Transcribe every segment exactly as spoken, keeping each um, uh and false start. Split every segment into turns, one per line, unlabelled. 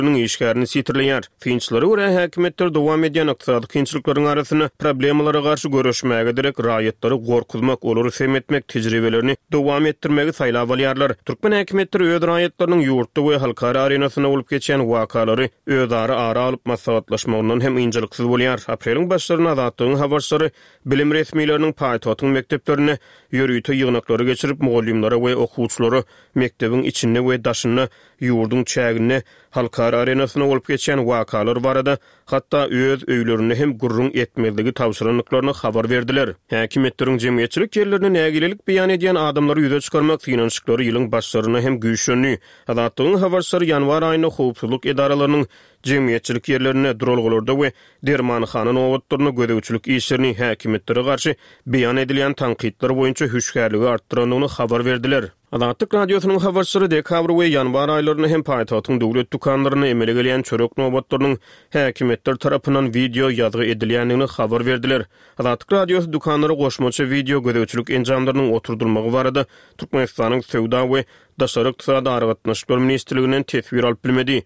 işgärini sitirleýär. Finçlary görä häkimetler dowam edýän ykdysady kynçylyklaryň arasyna problemlara garşy görüşmäge direk raýatlary gorkuzmak, olary semetmek tejribelerini dowam etdirmegi saýlap alýarlar. Türkmen häkimetleri öz raýatlarynyň ýurtda we halkara arenasyna bolup geçen wakalary özara ara alyp maslahatlaşmagyny hem ynjylyksız bolýar. Apreliň başlaryna Azatlygyň habarçylary bilim resmiýetleriniň paýtatyň mekdeplerine ýörüýte ýygnaklary geçirip mugallimlere we okuwçylary mekdebiň içinde we daşyny ýurdun çägine halkara arenasyna bolup geçen wakalar barada hatda öz öýlerini hem gurrun etmeligi tawşyranlyklaryny habar berdiler. Häkimetleriň jemgyýetçilik ýerlerine nägilelik beýan edýän adamlary ýüze çykarmak finansyklary ýylyň başlaryna hem güýçlenýär. Azatlygyň habarçylary ýanwar aýyna howpsuzlyk edaralarynyň jemgyýetçilik ýerlerine drolgalarda we dermanxana nowatlaryna gödäwçilik işlerini häkimetlere garşy beýan edilýän tanqidler boýunça hüşgärligi artdyranlygyny habar berdiler. Azatlyk radiosynyň habarçylary dekabr we ýanwar aýlaryny hem paýtatyň döwlet dukanlaryny emele gelýän çörek nowatlarynyň häkimetler tarapyndan video ýazgy edilýändigini habar berdiler. Azatlyk radiosy dukanlary goşmaça video gödäwçilik enjamlarynyň oturdurmagy barada Türkmenistanyň Sowda we Daşary ykdysady aragatnaşyklary ministrliginden tesbir alyp bilmedi.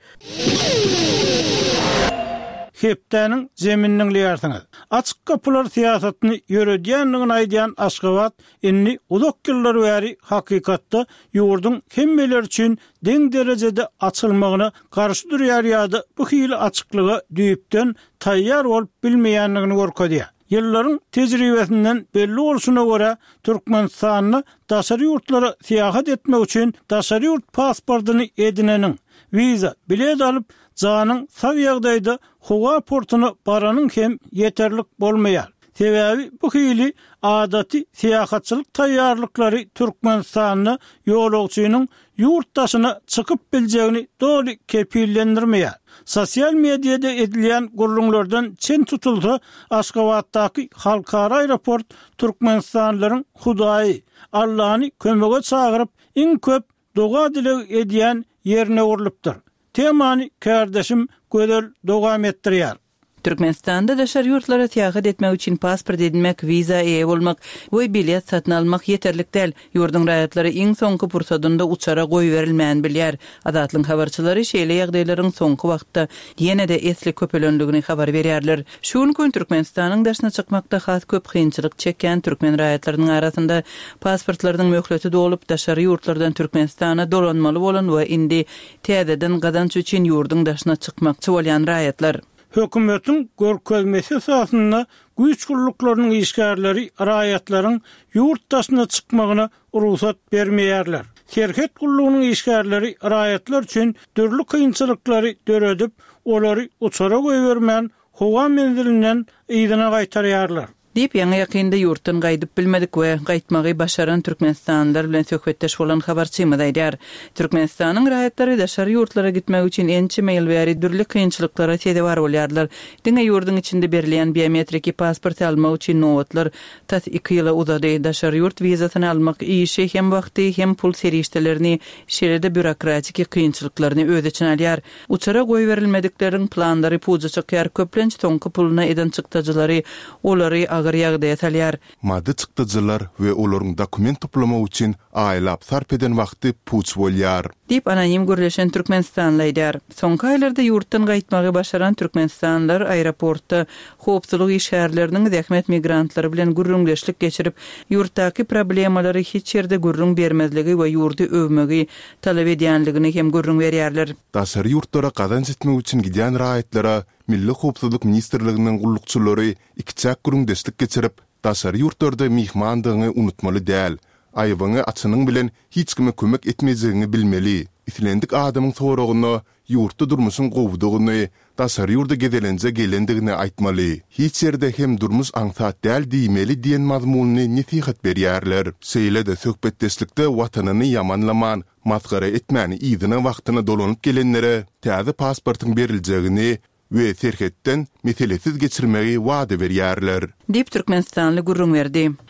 Heptäniň zemininiň liýarsyňyz. Açyk kapylar siýasatyny ýöredýänligini aýdýan Aşgabat inni uzak ýyllar bäri hakykatda ýurdun hemmeler üçin deň derejede açylmagyna garşy durýar ýa-da bu hili açyklyga düýüpden taýýar bolup bilmeýänligini görkezýär. Yılların tecrübesinden belli oluşuna göre Türkmenistan'ı daşary yurtlara siyahat etmek için daşary yurt pasportunu edinenin viza bilet alıp zanın sav ýagdaýda Howa portuna baranın hem yeterlik bolmaýar. Sebebi bu hili adaty siyahatçylyk taýýarlyklary Türkmenistan'ı ýolagçynyň yurtdaşyna çykyp biljegini doly kepillendirmeýär. Sosial mediada edilýän gurrunlardan çen tutulsa Aşgabatdaky halkara aeroport Türkmenistanlylaryň Hudaý Allahny kömege çagyryp iň köp doga dilek edýän ýerine urulypdyr. Temany kardeşim gödel dowam etdirýär.
Türkmenistanda daşary ýurtlara siýahat etmek üçin pasport edinmek, viza eýe bolmak we bilet satyn almak ýeterlik däl. Ýurdun raýatlary iň soňky pursatynda uçara goý berilmän bilýär. Azatlyň habarçylary şeýle ýagdaýlaryň soňky wagtda ýene-de esli köpelendigini habar berýärler. Şuň gün Türkmenistanyň daşyna çykmakda has köp kynçylyk çeken türkmen raýatlarynyň arasynda pasportlarynyň möhleti dolup daşary ýurtlardan Türkmenistana dolanmaly bolan we indi täzeden gadanç üçin ýurdun daşyna çykmakçy bolýan raýatlar.
Hökümetin görkezmesi esasında güýç guruluklarynyň işgärleri raýatlaryň ýurtdaşyna çykmagyna ruhsat bermeýärler. Şerket gurulugynyň işgärleri raýatlar üçin dürli kynçylyklary döredip, olary uçara goýbermän howa menzilinden ýygyna gaýtarýarlar.
Dip ýa-da ýakynda ýurtdan gaýdyp bilmedik we gaýtmagy başaran Türkmenistanlylar bilen söhbetdeş bolan habarçymyz aýdýar. Türkmenistanyň raýatlary daşary ýurtlara gitmek üçin ençe meýil bäri dürli kynçylyklara täze bar bolýarlar. Diňe ýurdun içinde berilýän biometrik pasport almak üçin nowatlar tas iki ýyla uzady. Daşary ýurt wizasyny almak işi hem wagty hem pul serişdelerini şeride bürokratik kynçylyklaryny öz içine alýar. Uçara goý berilmedikleriň planlary puja çykýar. Köplenç toňky puluna eden çykdyjylary olary agar ýagdaýa salýar.
Mady çykdyjylar we olaryň dokument toplama üçin aýlap sarp eden wagty puç bolýar.
Dip anonim gürleşen Türkmenistanly aýdýar. Soňky aýlarda ýurtdan gaýtmagy başaran Türkmenistanlylar aeroportda howpsuzlyk işgärleriniň zähmet migrantlary bilen gürrüňleşlik geçirip ýurtdaky problemalary hiç ýerde gürrüň bermezligi we ýurdy övmegi talap edýänligini hem gürrüň berýärler.
Daşary ýurtlara gadanç etmek üçin gidýän raýatlara Milli Howpsuzlyk Ministrliginiň gullukçylary ikçak gürrüňdeşlik geçirip daşary ýurtlarda mihmandygyny unutmaly däl. Aýbyňy açynyň bilen hiç kime kömek etmejegini bilmeli. Islendik adamyň soragyny, ýurtda durmuşyň gowdugyny, daşary ýurda gedelenje gelendigini aýtmaly. Hiç ýerde hem durmuş aňsat däl diýmeli diýen mazmuny nesihat berýärler. Şeýle-de söhbetdeşlikde watanyny ýamanlaman, masgara etmäni ýygyny wagtyny dolanyp gelenlere täze pasportyň beriljegini we serhetden meselesiz geçirmegi wada berýärler.
Dip Türkmenistanly gurrun berdi.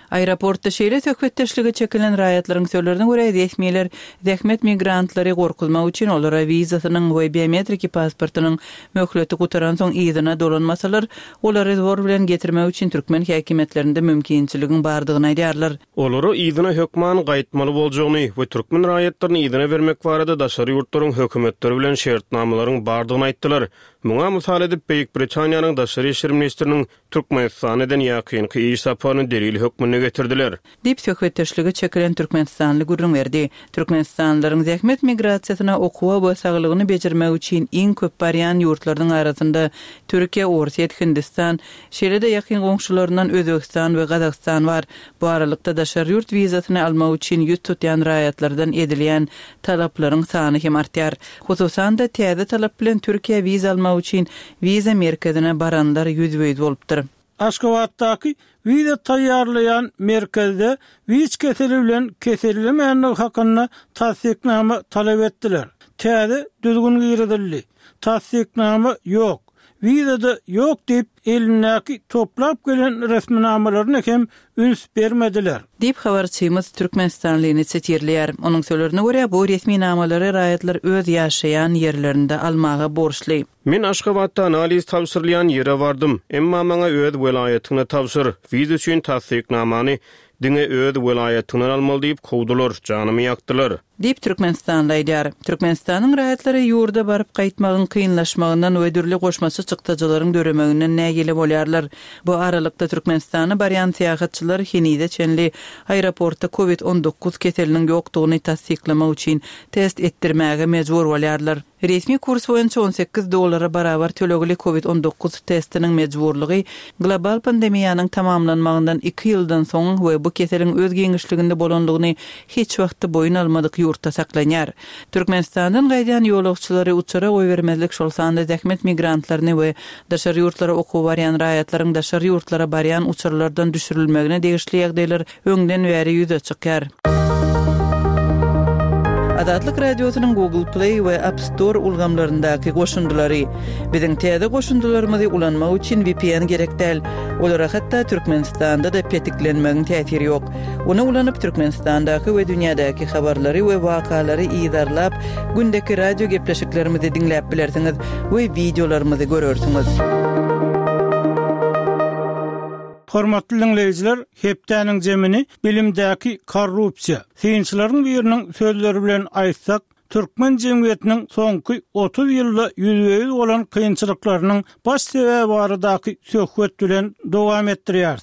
Aeroportda şeýle tökbetdeşligi çekilen raýatlaryň söýlerine görä resmiýetler zähmet migrantlary gorkulmak üçin olara wizasynyň we biometriki pasportynyň möhleti gutaran soň ýygyna dolanmasalar, olary zor bilen getirmek üçin türkmen häkimetlerinde mümkinçiligiň bardygyny aýdýarlar.
Olary ýygyna hökman gaýtmaly boljagyny we türkmen raýatlaryny ýygyna bermek barada daşary ýurtlaryň hökümetleri bilen şertnamalaryň bardygyny aýtdylar. Muňa mysal edip Beýik Britaniýanyň daşary işler ministriniň Türkmenistanyň ýakynky iş saparyny delil hökmüne getirdiler.
Dip söhbetdeşligi çekilen Türkmenistanly gurrun berdi. Türkmenistanlylaryň zähmet migrasiýasyna okuwa we saglygyny bejirmek üçin iň köp barýan ýurtlaryň arasynda Türkiýe, Orsiýet, Hindistan, şeýle-de ýakyn goňşularyndan Özbegistan we Gazakistan bar. Bu aralykda daşary ýurt wizasyny almak üçin ýüz tutýan raýatlardan edilýän talaplaryň sany hem artýar. Hususan da täze talap bilen Türkiýe wiza almak üçin wiza merkezine baranlar ýüzbeýiz bolupdyr.
Aşgabatdaky wiza taýýarlayan merkezde wiz keseli bilen keserilmeýän hakyna tasdiknama talap etdiler. Täze düzgün girdildi. Tasdiknama ýok. Wizada ýok diýip elindäki toplap gelen resminamalaryna hem üns bermediler.
Dip habarçymyz Türkmenistanlyny çetirler. Onuň söýlerine görä bu resminamалary raýatlar öz ýaşaýan ýerlerinde almaga borçly.
Men Aşgabatda analiz tawsyrlayan ýere bardym. Emma maňa öz welaýatyny tawsyr. Wiza üçin tasdiknamany diňe öz welaýatyny almaly diýip kowdular, janymy ýakdylar. Dip
Türkmenistan aýdýar. Türkmenistanyň raýatlary ýurda baryp gaýtmagyň kynlaşmagyndan we dürli goşmasy çykdyjylaryň döremeginden nägili bolýarlar. Bu aralykda Türkmenistany barýan syýahatçylar Hinide çenli aeroportda covid on dokuz keseliniň ýokdugyny tasdiklamak üçin test etdirmäge mejbur bolýarlar. Resmi kurs boýunça on sekiz dollara barabar tölegli covid on dokuz testiniň mejburlygy global pandemiýanyň tamamlanmagyndan iki ýyldan soň we bu keseliň öz giňişliginde bolanlygyny hiç wagtda boyun almadyk ýurtda saklanýar. Türkmenistanyň gaýdan ýolagçylary uçara goý bermezlik şolsanda zähmet migrantlaryny we daşary ýurtlara okuw barýan raýatlaryň daşary ýurtlara barýan uçurlardan düşürilmegine degişli ýagdaýlar öňden bäri ýüze çykýar. Adatlyk radiosynyň Google Play we App Store ulgamlaryndaky goşundulary. Biziň täze goşundularymyzy ulanmak üçin V P N gerek däl. Olara hatda Türkmenistanda da petiklenmegiň täsiri ýok. Onu ulanyp Türkmenistandaky we dünýädäki habarlary we wakalary ýyzarlap, gündäki radio gepleşiklerimizi diňläp bilersiňiz we videolarymyzy görersiňiz.
Hormatly dinleyijiler, hepdäniň jemini bilimdäki korrupsiýa. Synçylaryň biriniň sözleri bilen aýtsak, Türkmen jemgyýetiniň soňky otuz ýylda ýüzbeýiz bolan kynçylyklarynyň baş sebebi baradaky söhbet bilen dowam etdirýär.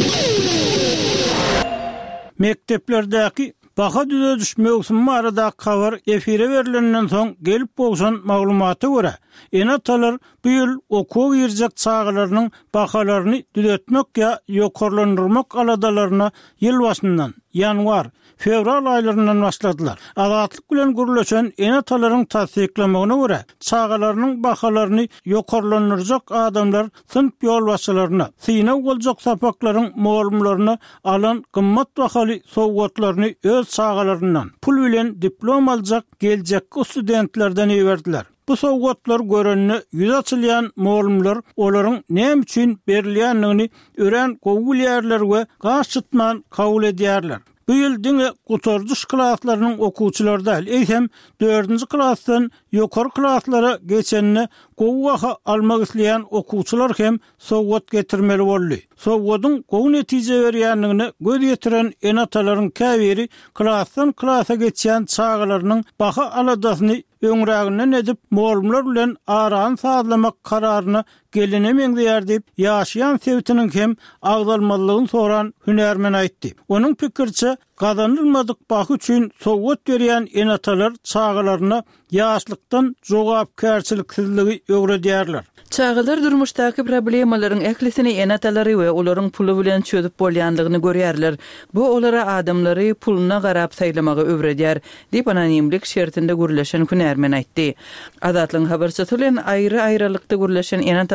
Mekteplerdäki baha düzeliş mevsimi arada habar efire berilenden soň gelip bolşan maglumaty görä, enatalar bu ýyl okuw ýerjek çağlarynyň bahalaryny düzeltmek ýa ýokarlandyrmak aladalaryna ýyl başyndan ýanwar, fevral aýlaryndan başladylar. Adatlyk bilen gürleşen enatalaryň tasdiklamagyna görä, çağlarynyň bahalaryny ýokarlandyrjak adamlar sınıf ýolbaşçylaryna, synaw boljak sapaklaryň muallimlaryna alan gymmat bahaly sowgatlaryny öz çağlaryndan pul bilen diplom aljak geljek studentlerden ýerdiler. Bu sowgatlar görünni ýüz açylýan muallimler olaryň näme üçin berilýänligini ören gowul ýerler we gaçytman kabul edýärler. Bu ýyl diňe gutarjyş klaslarynyň okuwçylary da eýsem dördünji klasdan ýokary klaslara geçenni gowwaha almak isleýän okuwçylar hem sowgat getirmeli boldy. Sowgatyň gowy netije berýänligini göz ýetiren enatalaryň käbiri klasdan klasa geçýän çağlarynyň baha aladasyny öňräginden edip muallimler bilen aran sazlamak kararyny gelinemeýär diýip ýaşaýan sebitiniň hem agdalmalygyny soran hünermen aýtdy. Onuň pikirçe gazanylmadyk bahy üçin sowgat berýän enatalar çağlaryna ýaşlykdan jogapkärçiliksizligi öwredýärler.
Çağlar durmuşdaky problemalaryň eklisini enatalary we olaryň pulu bilen çözüp bolýanlygyny görýärler. Bu olara adamlary puluna garap saýlamagy öwredýär, diýip anonimlik şertinde gürleşen hünermen aýtdy. Adatlyň habarçysy bilen aýry-aýrylykda gürleşen enatal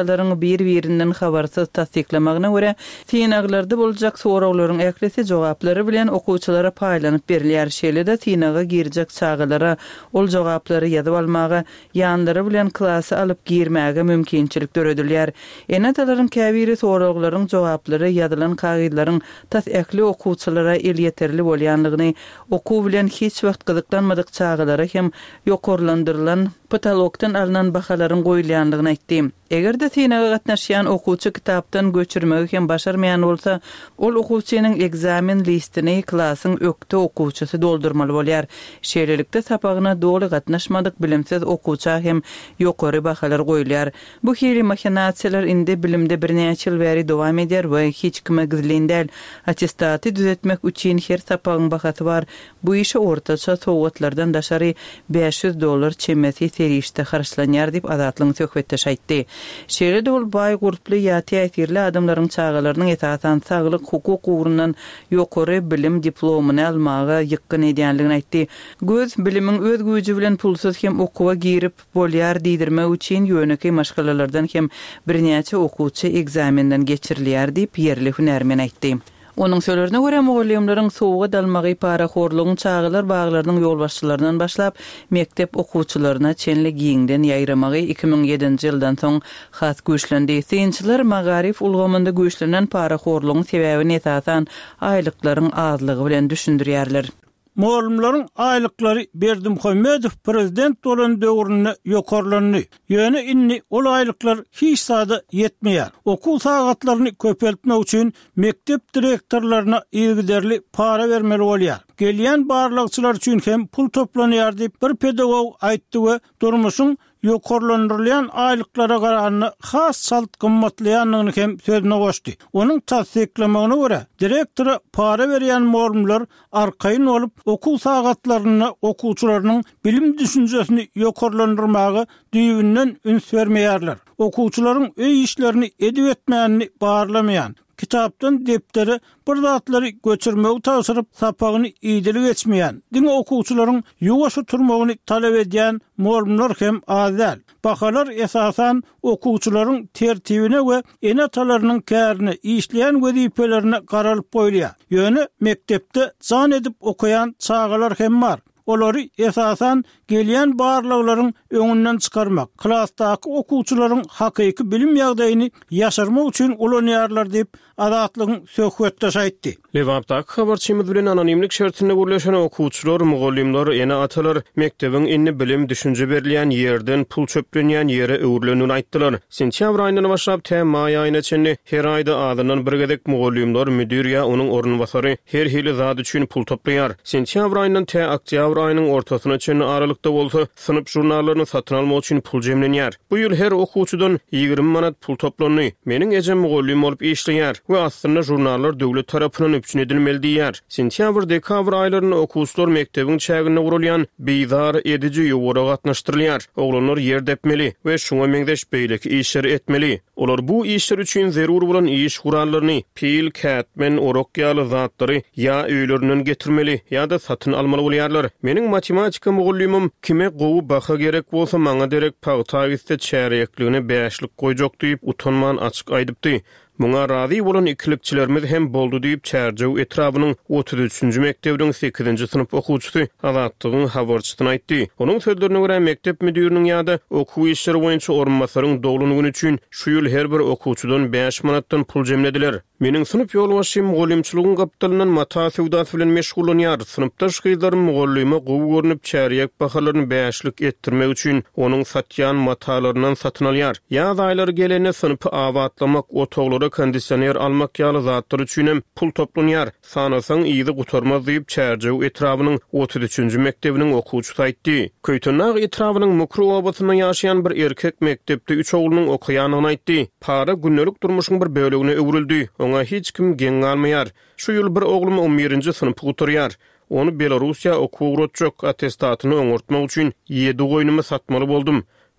çağalaryň bir-birinden habarsyz tasdiklamagyna görä synaglarda boljak soraklaryň äklesi jogaplary bilen okuwçylara paýlanyp berilýär. Şeýle-de synaga girjek çağalara ol jogaplary ýazyp almagy, ýanlary bilen klasy alyp girmäge mümkinçilik döredilýär. Enatalaryň käbiri soraklaryň jogaplary ýazylan kagylaryň tasdikli okuwçylara el ýeterli bolýanlygyny, okuw bilen hiç wagt gyzyklanmadyk çağalara hem ýokarlandyrylan patologdan alınan bahalaryň goýulýanlygyny aýtdy. Egerde synaga gatnaşýan okuwçy kitapdan göçürmegi hem başarmaýan bolsa, ol okuwçynyň egzamin listini klasyň ökte okuwçysy doldurmaly bolýar. Şeýlelikde sapagyna dogry gatnaşmadyk bilimsiz okuwça hem ýokary bahalar goýulýar. Bu hili mahinasiýalar indi bilimde birnäçe ýyl bäri dowam edýär we hiç kime gizlendäl. Attestaty düzetmek üçin her sapagyň bahasy bar. Bu işe ortaça sowgatlardan daşary beş yüz dollar çemesi serişde harçlanýar diýip Azatlyň söhbetde aýtdy. Şeýle-de ol baý guruply ýa-da ätirli adamlaryň çağalarynyň esasan saglyk hukuk ugrundan ýokary bilim diplomuny almagy ýykyn edýänligini aýtdy. Göz bilimiň öz güýji bilen pulsuz hem okuwa girip bolýar diýdirmek üçin ýöneki maşgalalardan hem birnäçe okuwçy egzaminden geçirilýär diýip ýerli hünärmen aýtdy. Onun sözlerine göre mugallimlerin soğuğa dalmagy paraxorlugyň çağalar baglarynyň ýolbaşçylaryndan başlap mektep okuwçylaryna çenli giýiňden ýaýramagy iki ming ýedinji ýyldan soň has güýçlendi. Synçylar magarif ulgamynda güýçlenen paraxorlugyň sebäbini esasan aýlyklaryň azlygy bilen düşündirýärler.
Muallimlaryň aýlyklary Berdimuhammedow prezident bolan döwründe ýokarlandy. Ýöne inni ol aýlyklar hiç sada ýetmeýär. Okuw sagatlaryny köpeltmek üçin mektep direktorlaryna ýygyderli para bermeli bolýar. Gelýän barlykçylar üçin hem pul toplanýar diýip bir pedagog aýtdy we durmuşyň ýokarlandyrylýan aýlyklara garanyny has salt gymmatlaýanlygyny hem sözüne goşdy. Onuň tasdiklamagyna görä, direktora para berýän muallimler arkaýyn olup okuw sagatlaryny okuwçylarynyň bilim düşünjesini ýokarlandyrmagy düýbünden üns bermeýärler. Okuwçylaryň öý işlerini edip etmänini barlamaýan, kitapdan depderi bir zatları göçürmegi taşyryp sapagyny iýdili geçmeýän, diňe okuwçylaryň ýuwaşy turmagyny talap edýän muallimler hem azal. Bahalar esasan okuwçylaryň tertibine we enatalarynyň kärine işleýän wezipelerine garalyp goýulýar. Ýöne mektepde jan edip okuyan çağalar hem bar. Olary esasan gelýän barlyklaryň öňünden çykarmak, klasdaky okuwçylaryň hakyky bilim ýagdaýyny ýaşarmak üçin ulanýarlar diýip Azatlyň söhbetde aýtdy.
Lewapdaky habarçymyz bilen anonimlik şertinde gürleşen okuwçylar, mugallimler, ene atalar mektebiň inni bilim düşünje berilýän ýerden pul çöplenýän ýere öwürlenýän aýtdylar. Sentýabr aýyndan başlap täm maý aýyna çenli her aýda adynyň bir gezek mugallimler, müdir ýa onuň ornbasary her hili zat üçin pul toplaýar. Sentýabr aýyndan tä oktýabr aýynyň ortasyna çenli aralykda bolsa synyp jurnallaryny satyn almak üçin pul jemlenýär. Bu ýyl her okuwçydan ýygrimi manat pul toplandy. Meniň ejem mugallim bolup işleýär we aslynda jurnallar döwlet tarapyndan öpçün edilmeli diýär. Sentýabr dekabr aýlaryny okuwçylar mektebiň çägine gurulýan beýdar edici ýowara gatnaşdyrylýar. Oglanlar ýer depmeli we şuňa meňdeş beýleki işleri etmeli. Olar bu işler üçin zerur bolan iş gurallaryny, pil, kätmen, orok ýaly zatlary ýa öýlerinden getirmeli ýa-da satyn almaly bolýarlar. Meniň matematika mugallimim kime gowy baha gerek bolsa maňa derek pagtagysda çärekligini beşlik goýjak diýip utanman açyk aýdypdy. Muňa razy bolan ikilikçilerimiz hem boldy diýip Çärjew etrabynyň otuz üçünji mektebiň sekizinji synyp okuwçysy Azatlygyň habarçysyna aýtdy. Onuň sözlerine görä mekdep müdiriniň ýa-da okuw işleri boýunça ormanbasaryň doglunyny üçin şu ýyl her bir okuwçydan beş manatdan pul jemlediler. Meniň synyp ýolbaşçym mugallimçiligiň gapdalynyň mata sewdasy bilen meşgullanýar. Synypdaş gyzlarym mugallima gowy görnüp çäriyek bahalaryny beşlik etdirmek üçin onuň satýan matalaryndan satyn alýar. Ýaz aýlary gelene synypy awatlamak, otoglara kondisioner almak ýaly zatlar üçin hem pul toplanýar. Sanasaň ýyzy gutarmaz diýip Çärjew etrabynyň otuz üçünji mektebiniň okuwçysy aýtdy. Köýtünag etrabynyň Mukru obasyna ýaşaýan bir erkek mektepde üç oglunyň okuýanyny aýtdy. Para günnelik durmuşyň bir bölegine öwrüldi. Oňa hiç kim geň almaýar. Şu ýyl bir oglum on birinji synpy gutarýar. Onu Belarusiýa okuw gurutjak attestatyny öňürtmek üçin ýedi goýnumy satmaly boldum.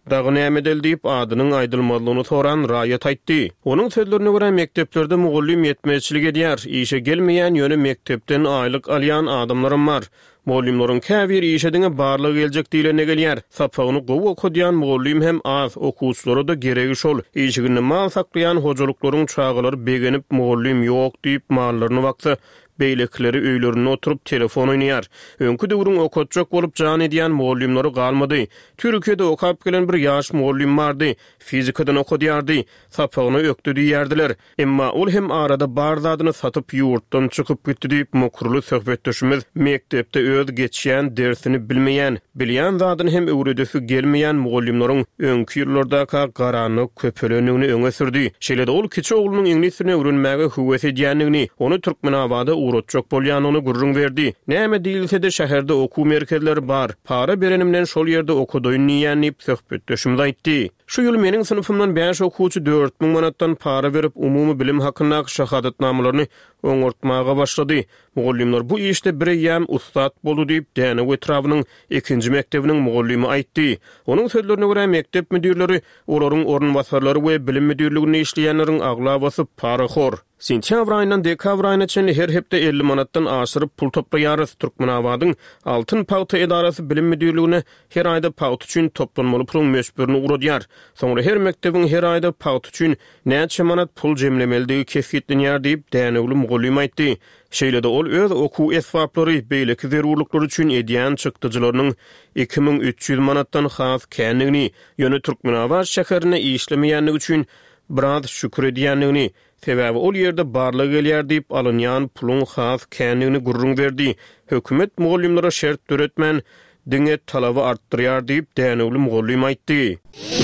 Dağı nämedel diýip adynyň aýdylmalygyny soran raýat aýtdy. Onuň sözlerine görä mekteplerde mugallim ýetmezçilik edýär. Işe gelmeýän ýöne mektepden aýlyk alýan adamlarym bar. Mugallimlaryň käbir işediňe barlygy geljek diýilene gelýär. Sapagyny gowy okudýan mugallim hem az, okuwçylara da geregi şol. Işigini mal saklayan hojalyklaryň çağalary begenip mugallim ýok diýip mallaryny wagtsa beýlekleri öýlerine oturup telefon oýnaýar. Öňkü döwrüň okutjak bolup jan edýän mugallimlary galmady. Türkiýede okap gelen bir ýaş mugallim bardy. Fizikadan okudýardy. Sapagyny ökdi diýerdiler. Emma ol hem arada bar zadyny satyp ýurtdan çykyp gitdi diýip mokurly söhbetdeşimiz mektepde öz geçýän dersini bilmeýän, bilýän zadyny hem öwredesi gelmeýän mugallimlaryň öňkü ýyllarda garanyk köpelenigini öňe sürdi. Şeýle-de ol kiçi oglunyň ingilisini öwrenmäge howes edýänligini, onu Türkmenabada urutjak bolýanyny gurrun berdi. Näme diýilse-de şäherde okuw merkezleri bar. Para berenimden şol ýerde okudoýun niýanip söhbetdeşimiz aýtdy. Şu ýyl meniň sınıfymdan beş okuwçy dört miň manatdan para berip umumy bilim hakyna şahadatnamalaryny oňortmaga başlady. Mugallimler bu işde bir ýam ustat boldy diýip Däne Wetrawynyň ikinji mektebiniň mugallimi aýtdy. Onuň sözlerine görä mektep müdirleri, olaryň ornwasarlary we bilim müdirliginde işleýänleriň agla basyp paraxor. Sentýabr aýyndan dekabr aýyna çenli her hepde elli manatdan aşyryp pul toplaýarys. Türkmenabadyň Altyn Pagty edarasy bilim müdirligine her aýda paut üçin toplanmaly puluň meşburyny uradýar. Soňra her mektebiň her aýda paut üçin näçe manat pul jemlemeligi kesgitlenýär diýip dänewli mugallim aýtdy. Şeýle-de ol öz okuw esbaplary beýleki zerurluklar üçin edýän çykdyjylarynyň iki miň üç ýüz manatdan has känligini, ýöne Türkmenabad şäherine işlemeýänligi üçin biraz şükür edýänligini, sebäbi ol ýerde barlygy gelýär diýip alynýan puluň has känligini gurrun berdi. Hökümet mugallimlere şert töretmän diňe talaby artdyrýar diýip dänewli mugallim aýtdy.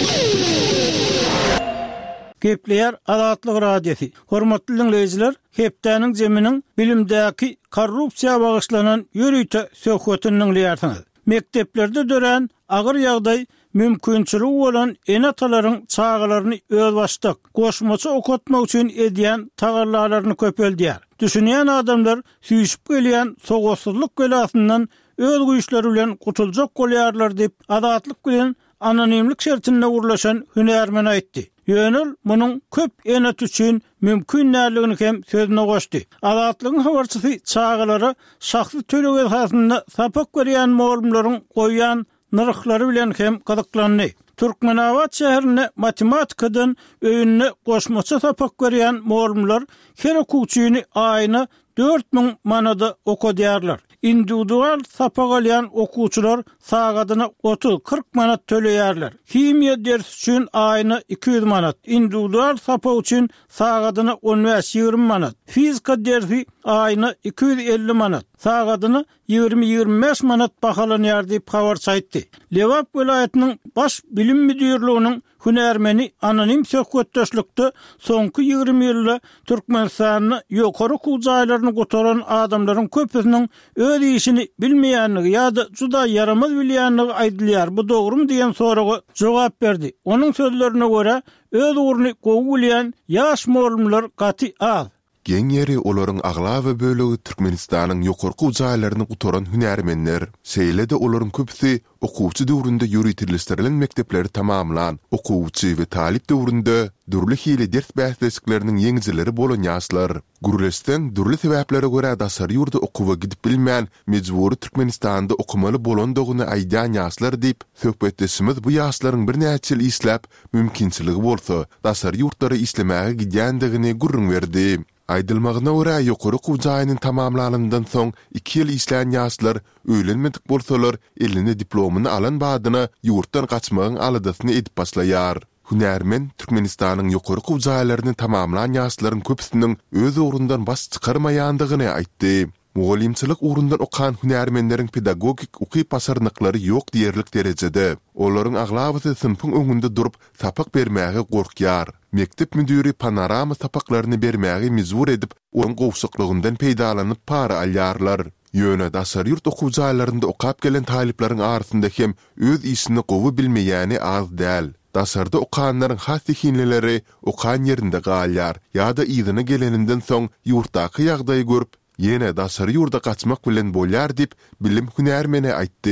Gepleýär Azatlyk radiosi. Hormatly dinleýijiler, hepdäniň jeminiň bilimdäki korrupsiýa bagyşlanan ýörüýte söhbetini dinleýärsiňiz. Mekteplerde dören agyr ýagdaý mümkinçiligi bolan enatalaryň çağalaryny öz başlyk goşmaça okutmak üçin edýän tagarlalaryny köpeldýär. Düşünýän adamlar süýşip gelýän sogursuzlyk belasyndan öz güýçleri bilen gutulajak bolýarlar diýip Azatlyk bilen anonimlik şertinde urlaşan hünärmen aýtdy. Ýönül munyň köp enat üçin mümkin näligini hem sözüne goşdy. Azatlygyň habarçysy çağalary şahsy töleg esasynda sapak berýän mugallimlaryň goýan narhlary bilen hem gyzyklandy. Türkmenabad şäherine matematikadan öýünne goşmaça sapak berýän mugallimler her okuwçyny aýyna dört miň manada okudýarlar. Individual sapak alýan okuwçylar sagadyna otuz kırk manat töleýärler. Kimya dersi üçin aýyna iki yüz manat, individual sapak üçin sagadyna on beş ýygrimi manat. Fizika dersi aýyna iki yüz elli manat, sagadyna ýygrimi ýygrimi beş manat bahalanýar diýip habar çaýtdy. Lewap welaýatynyň baş bilim müdirliginiň hünärmeni anonim söhbetdeşlikde soňky ýygrimi ýylda Türkmenistanyň ýokary okuw jaýlaryny gotaran adamlaryň köpüsiniň öz işini bilmeýänligi ýa-da juda yaramaz bilýänligi aýdylýar. Bu dogrumy diýen soraga jogap berdi. Onuň sözlerine görä öz uruny gowy bilýän ýaş mugallimler gaty az.
Geň ýeri olaryň agla we bölegi Türkmenistanyň ýokarky jaýlaryny gutaran hünärmenler, şeýle-de olaryň köpüsi okuwçy döwründe ýöretilýän mektepleri tamamlan, okuwçy we talip döwründe dürli hili ders bähsleşikleriniň ýeňjileri bolan ýaşlar. Gurulesden dürli sebäplere görä dasar ýurda okuwa gidip bilmän, mejburi Türkmenistanda okumaly bolandygyny aýdýan ýaşlar diýip söhbetdeşimiz bu ýaşlaryň bir näçe ýyl isläp mümkinçiligi bolsa, dasar ýurtlara islemäge gidýändigini gurrun berdi. Aýdylmagyna görä ýokary okuw jaýynyň tamamlanandan soň iki ýyl isleýän ýaşlar öýlenmedik bolsalar elini diplomyny alan badyna ýurtdan gaçmagyň aladasyny edip başlaýar. Hünärmen Türkmenistanyň ýokary okuw jaýlaryny tamamlanan ýaşlaryň köpüsiniň öz ugrundan baş çykarmaýandygyny aýtdy. Mugallimçilik ugrundan okan hünärmenleriň pedagogik uky pasarnyklary ýok diýerlik derejede. Olaryň aglabysy sınıfyň öňünde durup sapak bermäge gorkýar. Mektep müdiri panorama sapaklaryny bermäge mezbur edip, onuň gowşuklygyndan peýdalanyp para alýarlar. Ýöne dasar ýurt okuw jaýlarynda okap gelen taliplaryň arasynda hem öz işini gowy bilmeýäni az däl. Dasarda okanlaryň hasy hinlileri okan ýerinde galýar, ýa-da ýygyny geleninden soň ýurtdaky ýagdaýy görüp ýene dasar ýurda gaçmak bilen bolýar diýip bilim hünärmeni aýtdy.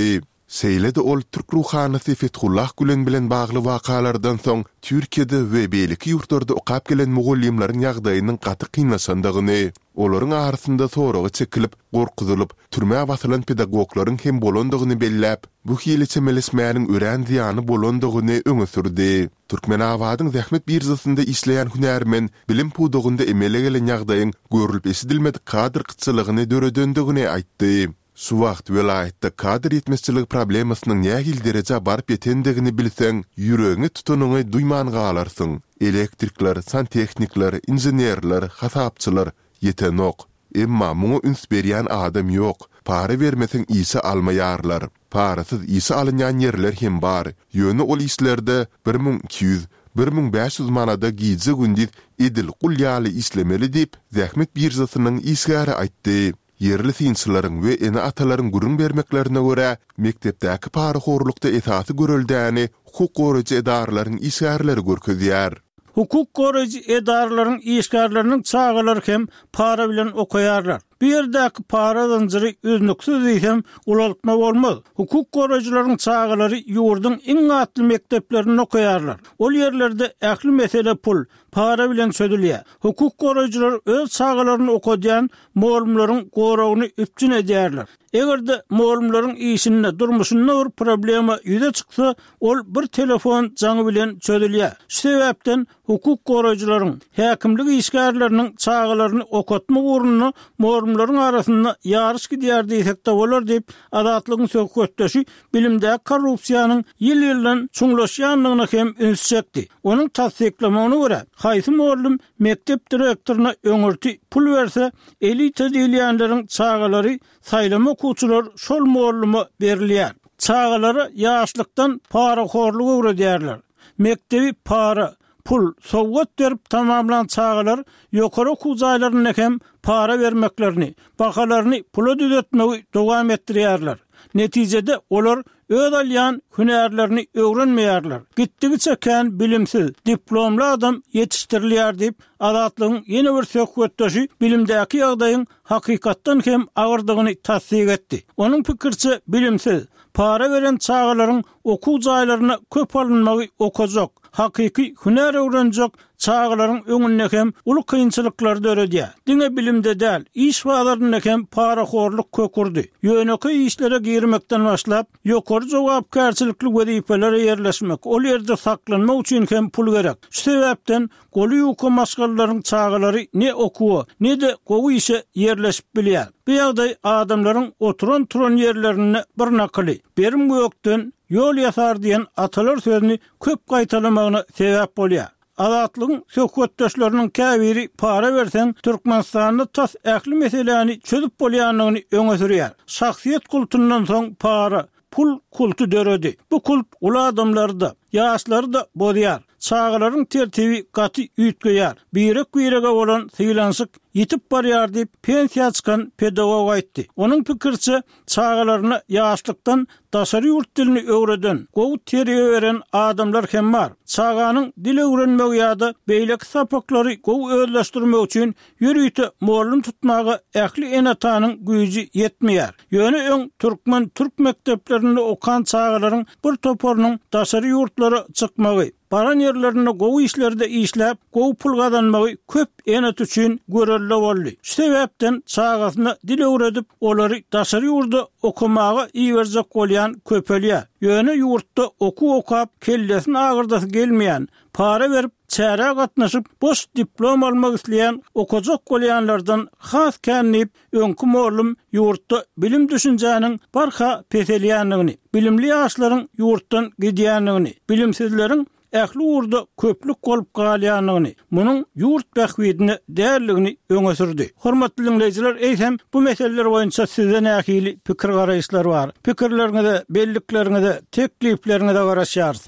Seylede ol Türk ruhanysy Fethullah Gülen bilen bagly wakalardan soň Türkiýede we beýleki ýurtlarda okap gelen mugullimlaryň ýagdaýynyň gaty kynlaşandygyny, olaryň arasynda soragy çekilip, gorkuzylyp, türmäge basylan pedagoglaryň hem bolandygyny belläp, bu hili çemelesmäniň ören ziýany bolandygyny öňe sürdi. Türkmen awadyň zähmet birzasynda işleýän hünärmen bilim pudugynda emele gelen ýagdaýyň görülip esidilmedik kadr kıtçylygyny döredöndigini aýtdy. Şu wagt welaýetde kadr ýetmezçilik problemasynyň nähil derejä baryp ýetendigini bilseň, ýüregiňi tutunyňy duýman galarsyň. Elektrikler, santehnikler, inženerler, hasapçylar ýetenok. Emma muňa üns berýän adam ýok. Para vermeseň ýysa almaýarlar. Parasyz ýysa alynýan ýerler hem bar. Ýöne ol işlerde bir ming iki ýüz bir ming beş ýüz manada giýje gündüz edil gulýaly işlemeli dip zähmet birjasynyň işgäri aýtdy. Yerli sinçilaryň we ene atalaryň gurun bermeklerine görä mektepdäki paraxorlukda esasy görüldäni hukuk goraýjy edaralaryň işgärleri görkezýär.
Hukuk goraýjy edaralaryň işgärleriniň çağalary hem para bilen okaýarlar. Bir yerdäki para zanjyry üznüksiz diýsem ulaltma bolmaz. Hukuk goraýjylaryň çağalary ýurduň iň gatly mekteplerini okaýarlar. Ol ýerlerde ähli mesele pul, para bilen södülýär. Hukuk goraýjylar öz çağalaryny okadýan muallimlaryň goragyny üpçün edýärler. Egerde muallimlaryň işinde durmuşynda bir problema ýüze çyksa, ol bir telefon jaňy bilen çözülýär. Şu sebäpden hukuk goraýjylaryň häkimlik işgärleriniň çağalaryny okatma uğruna muallimlaryň arasynda ýarış gidýär diýsek-de bolar diýip adatlygyň söhbetdeşi bilimde korrupsiýanyň ýyl-ýylan çuňlaşýanlygyna hem üns çekdi. Onuň tasdiklamagyna görä, haýsy muallim mektep direktoruna öňürti pul berse, elite diýilýänleriň çağalary saýlama okuwçylar şol muallima berilýär. Çağalary ýaşlykdan paraxorlygy öwredýärler. Mektebi para, pul, sowgat berip tamamlan çağalar ýokary okuw jaýlaryna hem para bermeklerini, bakalaryny pula düzetmegi dowam etdirýärler. Netijede olar öz alýan hünärlerini öwrenmeýärler. Gitdigi çeken bilimsiz, diplomly adam ýetişdirilýär diýip adatlygyň ýene bir söhbetdeşi bilimdäki ýagdaýyň hakykatdan hem agyrdygyny tasdik etdi. Onuň pikirçe bilimsiz, para veren çağalaryň okuw jaýlaryna köp alynmagy okajak, hakyky hünär öwrenjek çağalaryň öňüne hem uly kynçylyklar döredýär. Diňe bilimde däl, iş wagtlaryna hem paraxorlyk kökürdi. Ýöneki işlere girmekden başlap, ýokary jogapkärçilikli wezifelere ýerleşmek, ol ýerde saklanmak üçin hem pul gerek. Şu sebäpden goly ýoka maşgallaryň çağalary ne okuwa, ne de gowy işe ýerleşip bilýär. Bu ýagdaý adamlaryň oturan turan ýerlerine bir nakly, berim gökden ýol ýasar diýen atalar sözüni köp gaýtalamagyna sebäp bolýar. Adatlygyň söhbetdeşleriniň käbiri para bersen Türkmenistanyny tas ähli meseleni çözüp bolýanlygyny öňe sürýär. Şahsiýet kultundan soň para, pul kultu döredi. Bu kult ula adamlarda, ýaşlary da bolýar. Çağalaryň tertibi gaty üýtgeýär. Birek birege bolan syýlanşyk ýitip barýar diýip pensiýa çykan pedagog aýtdy. Onuň pikirçe çağalaryna ýaşlykdan daşary ýurt dilini öwreden, gowy terbiýe beren adamlar hem bar. Çağanyň dil öwrenmegi ýa-da beýleki sapaklary gowy özleşdirmek üçin ýürüýte muallim tutmagy ähli enatanyň güýji ýetmeýär. Ýöne öň türkmen türk mekteplerinde okan çağalaryň bir toparynyň daşary ýurtlary çykmagy, baran yerlerine gowy işlerde işläp, gowy pul gazanmagy köp enat üçin görelli boldy. Şu sebäpden çağasyna dil öwredip, olary daşary ýurda okumagy iýerjek bolýan köpelýär. Ýöne ýurtda oku okap, kellesine agırdasy gelmeýän, para berip çäre gatnaşyp boş diplom almak isleýän okajak bolýanlardan has känip öňkü muallim ýurtda bilim düşünjäniň barha peselýänligini, bilimli ýaşlaryň ýurtdan gidýänligini, bilimsizleriň ähli urda köplük bolup galýanlygyny, munyň ýurt bähwidini därligini öňe sürdi. Hormatly dinleýijiler, eýsem bu meseleler boýunça sizden ähli pikir garaýşlar bar. Pikirleriňizi, belliklerinizi, tekliflerinizi garaşýarys.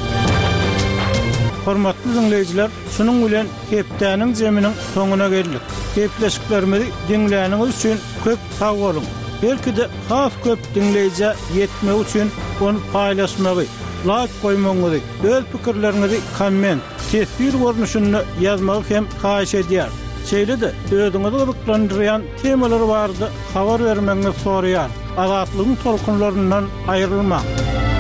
Hormatly dinleýijiler, şunuň bilen hepdäniň jeminiň soňuna geldik. Hepleşiklerimizi dinläniňiz üçin köp sag bolun. Belki de has köp dinleýije ýetmek üçin onu paýlaşmagy, like koymaňyzy, öz pikirlerinizi komment, tesbir görnüşünde ýazmagy hem haýyş edýär. Şeýle de özüňizi gyzyklandyran temalar bardy, habar bermeňizi soraýar. Azatlygyň tolkunlaryndan aýrylmak.